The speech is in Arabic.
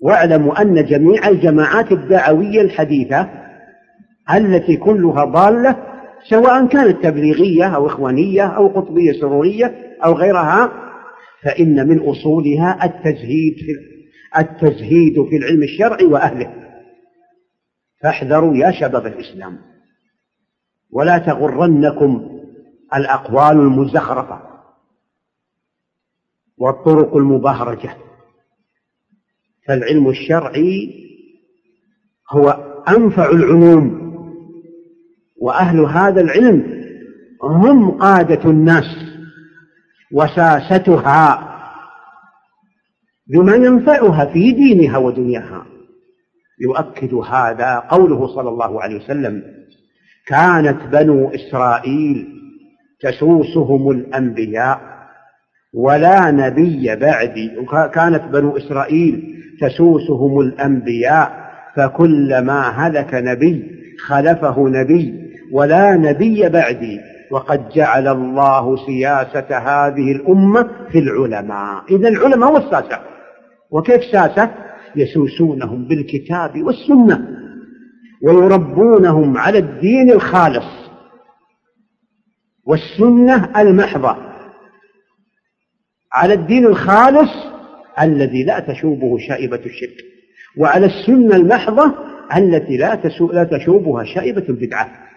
واعلموا أن جميع الجماعات الدعوية الحديثة التي كلها ضالة، سواء كانت تبليغية أو إخوانية أو قطبية سرورية أو غيرها، فإن من أصولها التزهيد في العلم الشرعي وأهله. فاحذروا يا شباب الإسلام، ولا تغرنكم الأقوال المزخرفة والطرق المبهرجة، فالعلم الشرعي هو أنفع العلوم، وأهل هذا العلم هم قادة الناس وساستها بما ينفعها في دينها ودنياها. يؤكد هذا قوله صلى الله عليه وسلم: كانت بنو إسرائيل تسوسهم الأنبياء ولا نبي بعدي. كانت بنو إسرائيل تسوسهم الأنبياء فكلما هلك نبي خلفه نبي ولا نبي بعدي، وقد جعل الله سياسة هذه الأمة في العلماء. إذن العلماء هو الساسة. وكيف ساسة؟ يسوسونهم بالكتاب والسنة ويربونهم على الدين الخالص والسنة المحضة، على الدين الخالص الذي لا تشوبه شائبة الشرك، وعلى السنة المحضة التي لا تشوبها شائبة البدعة.